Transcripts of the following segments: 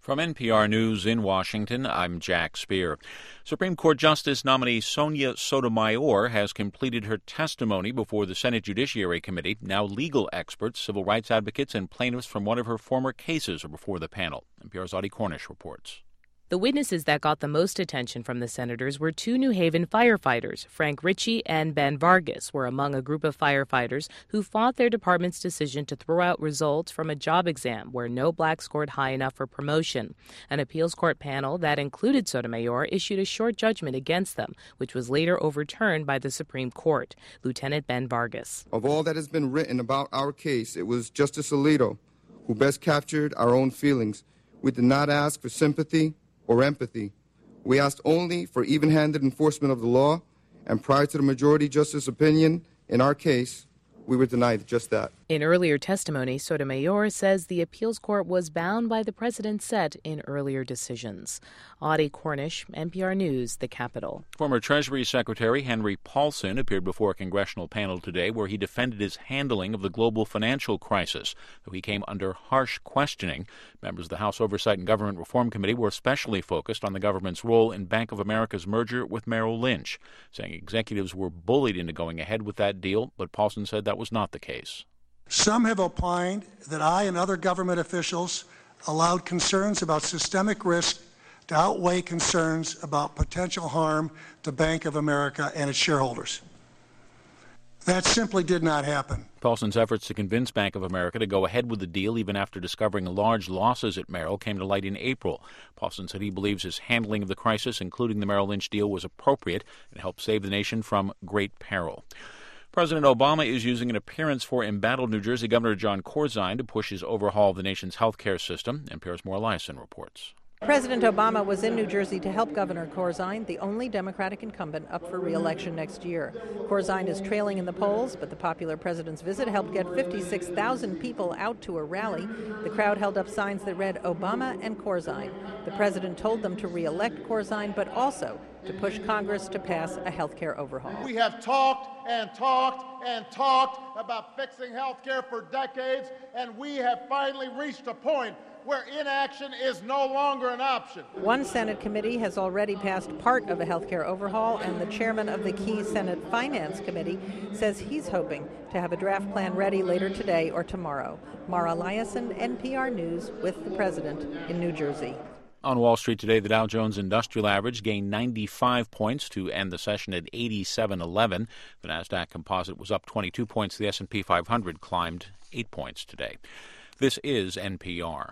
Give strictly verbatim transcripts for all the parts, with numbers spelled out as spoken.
From N P R News in Washington, I'm Jack Speer. Supreme Court Justice nominee Sonia Sotomayor has completed her testimony before the Senate Judiciary Committee. Now legal experts, civil rights advocates, and plaintiffs from one of her former cases are before the panel. N P R's Audie Cornish reports. The witnesses that got the most attention from the senators were two New Haven firefighters. Frank Ritchie and Ben Vargas were among a group of firefighters who fought their department's decision to throw out results from a job exam where no blacks scored high enough for promotion. An appeals court panel that included Sotomayor issued a short judgment against them, which was later overturned by the Supreme Court. Lieutenant Ben Vargas. Of all that has been written about our case, it was Justice Alito who best captured our own feelings. We did not ask for sympathy or empathy. We asked only for even-handed enforcement of the law, and prior to the majority justice opinion in our case, we were denied just that. In earlier testimony, Sotomayor says the appeals court was bound by the precedent set in earlier decisions. Audie Cornish, N P R News, the Capitol. Former Treasury Secretary Henry Paulson appeared before a congressional panel today where he defended his handling of the global financial crisis, though he came under harsh questioning. Members of the House Oversight and Government Reform Committee were especially focused on the government's role in Bank of America's merger with Merrill Lynch, saying executives were bullied into going ahead with that deal, but Paulson said that was not the case. Some have opined that I and other government officials allowed concerns about systemic risk to outweigh concerns about potential harm to Bank of America and its shareholders. That simply did not happen. Paulson's efforts to convince Bank of America to go ahead with the deal, even after discovering large losses at Merrill, came to light in April. Paulson said he believes his handling of the crisis, including the Merrill Lynch deal, was appropriate and helped save the nation from great peril. President Obama is using an appearance for embattled New Jersey Governor Jon Corzine to push his overhaul of the nation's health care system. N P R's Maura Liasson reports. President Obama was in New Jersey to help Governor Corzine, the only Democratic incumbent up for re-election next year. Corzine is trailing in the polls, but the popular president's visit helped get fifty-six thousand people out to a rally. The crowd held up signs that read Obama and Corzine. The president told them to re-elect Corzine, but also to push Congress to pass a health care overhaul. We have talked and talked and talked about fixing health care for decades, and we have finally reached a point where inaction is no longer an option. One Senate committee has already passed part of a health care overhaul, and the chairman of the key Senate Finance Committee says he's hoping to have a draft plan ready later today or tomorrow. Maura Liasson, N P R News, with the president in New Jersey. On Wall Street today, the Dow Jones Industrial Average gained ninety-five points to end the session at eighty-seven eleven. The Nasdaq Composite was up twenty-two points. The S and P five hundred climbed eight points today. This is N P R.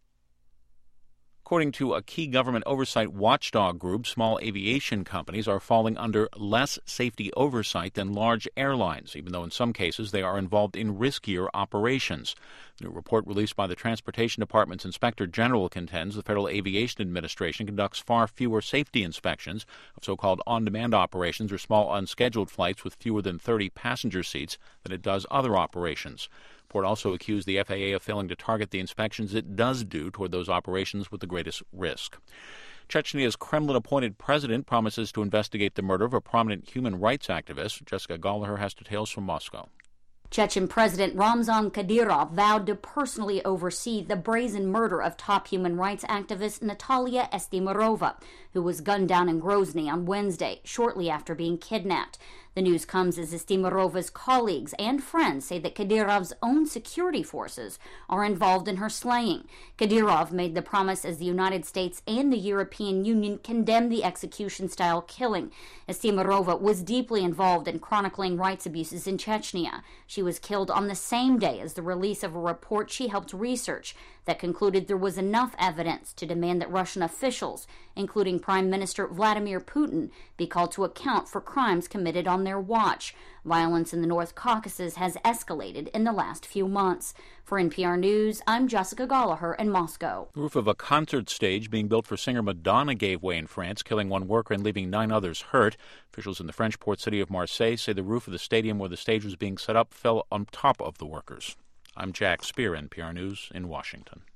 According to a key government oversight watchdog group, small aviation companies are falling under less safety oversight than large airlines, even though in some cases they are involved in riskier operations. The new report released by the Transportation Department's Inspector General contends the Federal Aviation Administration conducts far fewer safety inspections of so-called on-demand operations or small unscheduled flights with fewer than thirty passenger seats than it does other operations. The report also accused the F A A of failing to target the inspections it does do toward those operations with the greatest risk. Chechnya's Kremlin-appointed president promises to investigate the murder of a prominent human rights activist. Jessica Gallagher has details from Moscow. Chechen President Ramzan Kadyrov vowed to personally oversee the brazen murder of top human rights activist Natalia Estimirova, who was gunned down in Grozny on Wednesday, shortly after being kidnapped. The news comes as Estimirova's colleagues and friends say that Kadyrov's own security forces are involved in her slaying. Kadyrov made the promise as the United States and the European Union condemned the execution-style killing. Estimirova was deeply involved in chronicling rights abuses in Chechnya. She was killed on the same day as the release of a report she helped research that concluded there was enough evidence to demand that Russian officials, including Prime Minister Vladimir Putin, be called to account for crimes committed on their watch. Violence in the North Caucasus has escalated in the last few months. For N P R News, I'm Jessica Gallagher in Moscow. The roof of a concert stage being built for singer Madonna gave way in France, killing one worker and leaving nine others hurt. Officials in the French port city of Marseille say the roof of the stadium where the stage was being set up fell on top of the workers. I'm Jack Speer, N P R News in Washington.